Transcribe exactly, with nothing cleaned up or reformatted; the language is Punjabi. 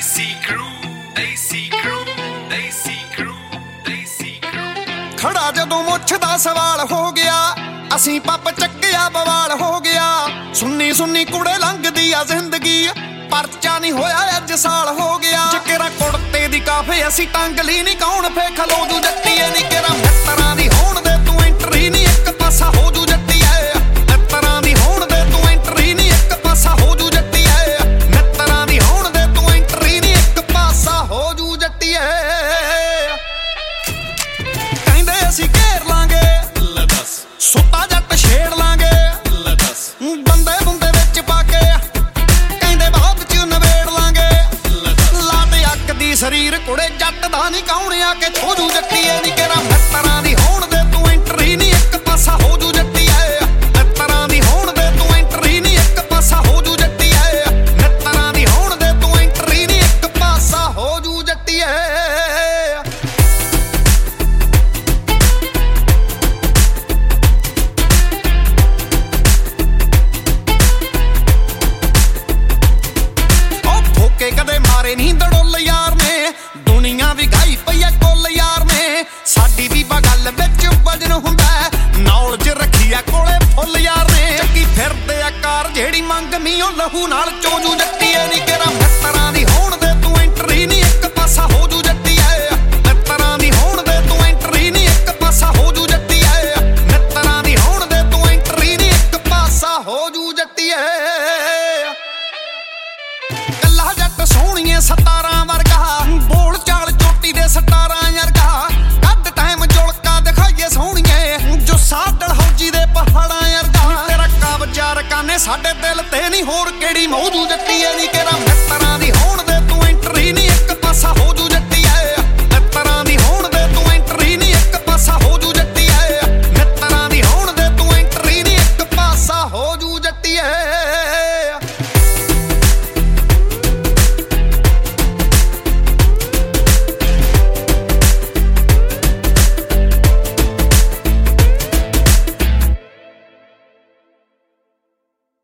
ਦੇਸੀ ਕਰੂ ਦੇਸੀ ਕਰੂ ਦੇਸੀ ਕਰੂ ਦੇਸੀ ਕਰੂ ਖੜਾ ਜਦੋਂ ਮੁੱਛ ਦਾ ਸਵਾਲ ਹੋ ਗਿਆ ਅਸੀਂ ਪੱਪ ਚੱਕਿਆ ਬਵਾਲ ਹੋ ਗਿਆ ਸੁੰਨੀ ਸੁੰਨੀ ਕੁੜੇ ਲੰਘਦੀ ਆ ਜ਼ਿੰਦਗੀ ਪਰਚਾ ਨਹੀਂ ਹੋਇਆ ਅੱਜ ਸਾਲ ਹੋ ਗਿਆ ਜਿਕਰਾ ਕੁੜਤੇ ਦੀ ਕਾਫੇ ਅਸੀਂ ਟੰਗ ਲਈ ਨਹੀਂ ਕੌਣ ਫੇ ਖਲੋ ਜੂ ਜੱਟੀਏ ਨਹੀਂ ਕਿਹੜਾ ਮਿੱਤਰਾਂ ਦੀ ਹੋਣ ਦੇ ਤੂੰ ਐਂਟਰੀ ਨਹੀਂ ਇੱਕ ਪਾਸਾ ਹੋ ਜੂ ਜੱਟੀਏ ਮਿੱਤਰਾਂ ਦੀ ਹੋਣ ਦੇ ਤੂੰ ਐਂਟਰੀ ਨਹੀਂ ਇੱਕ ਪਾਸਾ ਹੋ ਜੂ ਜੱਟੀਏ ਮਿੱਤਰਾਂ ਦੀ ਹੋਣ ਦੇ ਤੂੰ ਐਂਟਰੀ ਨਹੀਂ ਇੱਕ ਪਾਸਾ ਹੋ ਜੂ ਜੱਟੀਏ ਕਹਿੰਦੇ ਅਸੀਂ ਘੇਰ ਲਾਂਗੇ ਲੈ ਦੱਸ ਸੁੱਤਾ ਜੱਟ ਛੇੜ ਲਾਂਗੇ ਲੈ ਦੱਸ ਬੰਦੇ ਬੰਦੇ ਵਿੱਚ ਪਾ ਕੇ ਕਹਿੰਦੇ ਬਾਅਦ ਚ ਨਵੇੜ ਲਾਂਗੇ ਲੱਤ ਅੱਕ ਦੀ ਸਰੀਰ ਕੁੜੇ ਜੱਟ ਦਾ ਨਹੀਂ ਕੌਣ ਆ ਕੇ ਛੋ ਜੂ ਜੱਟੀਏ ਨਹੀਂ ਕਿਹੜਾ ਮਿੱਤਰਾਂ ਦੀ ਹੋਣ ਦੇ ਤੂੰ ਐਂਟਰੀ ਨਹੀਂ ਇੱਕ ਪਾਸਾ ਹੋ ਜੂ ਜੱਟੀਏ ਮਿੱਤਰਾਂ ਦੀ ਹੋਣ ਦੇ ਤੂੰ ਐਂਟਰੀ ਨਹੀਂ ਇੱਕ ਪਾਸਾ ਹੋ ਜੂ ਜੱਟੀਏ ਮਿੱਤਰਾਂ ਦੀ ਹੋਣ ਦੇ ਤੂੰ ਐਂਟਰੀ ਨਹੀਂ ਇੱਕ ਪਾਸਾ ਹੋ ਜੂ ਜੱਟੀਏ ਕਦੇ ਮਾਰੇ ਨਹੀਂ ਦੜੋਲ ਯਾਰ ਨੇ ਦੁਨੀਆ ਵੀ ਗਾਈ ਪਈ ਐ ਕੁੱਲ ਯਾਰ ਨੇ ਸਾਡੀ ਵੀ ਬਗਲ ਵਿੱਚ ਵਜਨ ਹੁੰਦਾ ਨੌਲੇਜ ਰੱਖੀ ਐ ਕੋਲੇ ਫੁੱਲ ਯਾਰ ਨੇ ਚੱਕੀ ਫਿਰਦੇ ਆ ਕਾਰ ਜਿਹੜੀ ਮੰਗ ਮੀਓ ਲਹੂ ਨਾਲ ਚੋਜੂ ਜੱਟੀਏ ਨਹੀਂ ਕਿਹੜਾ ਮਿੱਤਰਾਂ ਦੀ ਹੋਣ ਦੇ ਤੂੰ ਐਂਟਰੀ ਨਹੀਂ ਇੱਕ ਪਾਸਾ ਹੋ ਜੂ ਜੱਟੀਏ ਮਿੱਤਰਾਂ ਦੀ ਹੋਣ ਦੇ ਤੂੰ ਐਂਟਰੀ ਨਹੀਂ ਇੱਕ ਪਾਸਾ ਹੋ ਜੂ ਜੱਟੀਏ ਮਿੱਤਰਾਂ ਦੀ ਹੋਣ ਦੇ ਤੂੰ ਐਂਟਰੀ ਨਹੀਂ ਇੱਕ ਪਾਸਾ ਹੋ ਜੂ ਜੱਟੀਏ ਜੱਟ ਸੋਹਣੀਏ ਸਤਾਰਾਂ ਵਰਗਾ ਬੋਲ ਚਾਲ ਚੋਟੀ ਦੇ ਸਤਾਰਾਂ ਵਰਗਾ ਕੱਢ ਟਾਈਮ ਜੁਲਕਾ ਦਿਖਾਈਏ ਸੋਹਣੀਏ ਜੋ ਸਾਡਲ ਹੌਜੀ ਦੇ ਪਹਾੜਾਂ ਵਰਗਾ ਤੇਰਾ ਕਬਜ਼ਾ ਰਕਾਨੇ ਸਾਡੇ ਦਿਲ ਤੇ ਨਹੀਂ ਹੋਰ ਕਿਹੜੀ ਮੌਜੂ ਜੱਟੀਏ ਨਹੀਂ ਕਿਹੜਾ ਮਿੱਤਰਾਂ ਦੀ ਹੋਣ ਦੇ ਤੂੰ ਐਂਟਰੀ ਨਹੀਂ ਇੱਕ ਪਾਸਾ ਹੋ ਜੂ ਜੱਟੀਏ ਮਿੱਤਰਾਂ ਦੀ ਹੋਣ ਦੇ ਤੂੰ ਐਂਟਰੀ ਨਹੀਂ ਇੱਕ ਪਾਸਾ ਹੋ ਜੂ ਜੱਟੀਏ ਮਿੱਤਰਾਂ ਦੀ ਹੋਣ ਦੇ ਤੂੰ ਐਂਟਰੀ ਨਹੀਂ ਇੱਕ ਪਾਸਾ ਹੋ ਜੂ